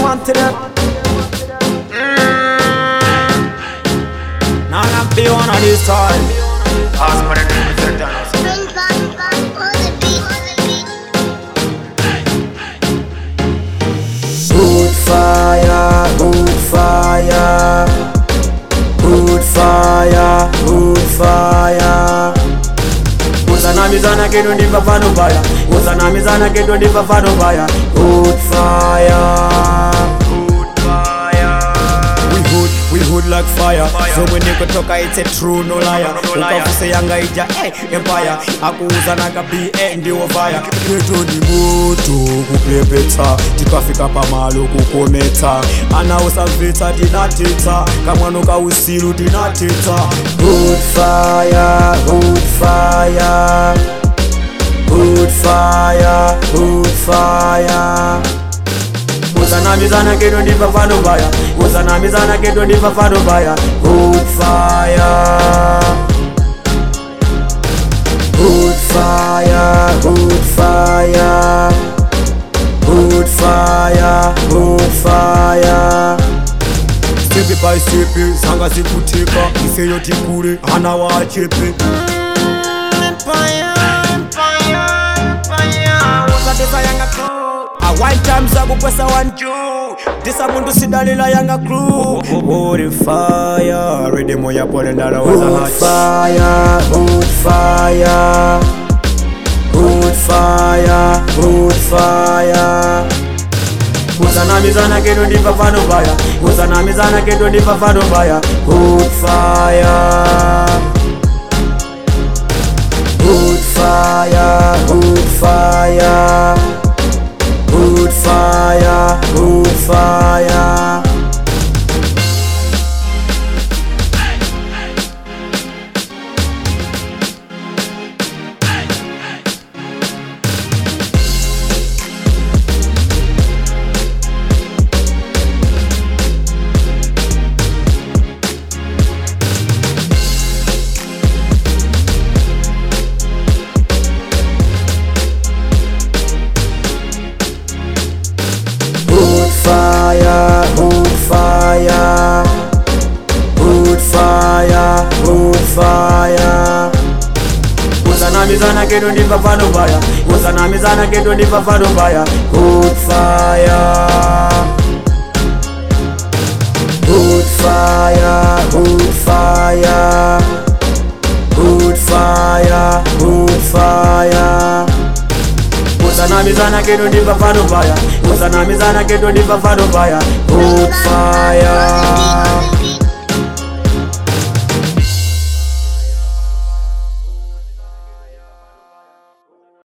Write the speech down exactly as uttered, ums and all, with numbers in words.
man to them. Mm. Now I'm be on all this time. Ask for the name of the dance. Good fire, good fire, good fire, good fire. Uzana mizana kedo ndi pafano baya. Uzana mizana kedo ndi pafano baya. Good fire, good fire. We hood, we hood like fire. So when you toka it's a true no liar. Ukafuse yanga ija eh empire. Akuuzana ka B A ndiwo fire. Kedo ni moto kupepeta. Tikafika pamalo kukometa. Ana usavita dinatita. Kamwano ka usilu dinatita. Good fire, good fire, good fire, good fire. Uzana mizana kedo ndi pafano baya. Uzana mizana kedo ndi pafano baya. Good fire, good fire, good fire, good fire, good fire. Step by step, sanga zikutika. Iseyo tikure, hana wa chepe. Empire, empire, empire. Waza desa yanga crew. A one time zagu pesa one two. Desa mundu sidalila yanga crew. Good fire, ready mo ya pole ndara waza hot. Good fire, good fire, good fire, good fire. Uzana mizana kedo ndi pafano baya. Uzana mizana kedo ndi pafano baya. Good fire, good fire, good fire, good fire, good fire. Fire, good fire, good fire, good fire. Uzana mizana kedo ndi pafano baya. Uzana mizana kedo ndi pafano baya. Good fire, good fire, good fire, good fire, good fire. Uzana mizana kedo ndi pafano baya. Uzana mizana kedo ndi pafano baya. Good fire.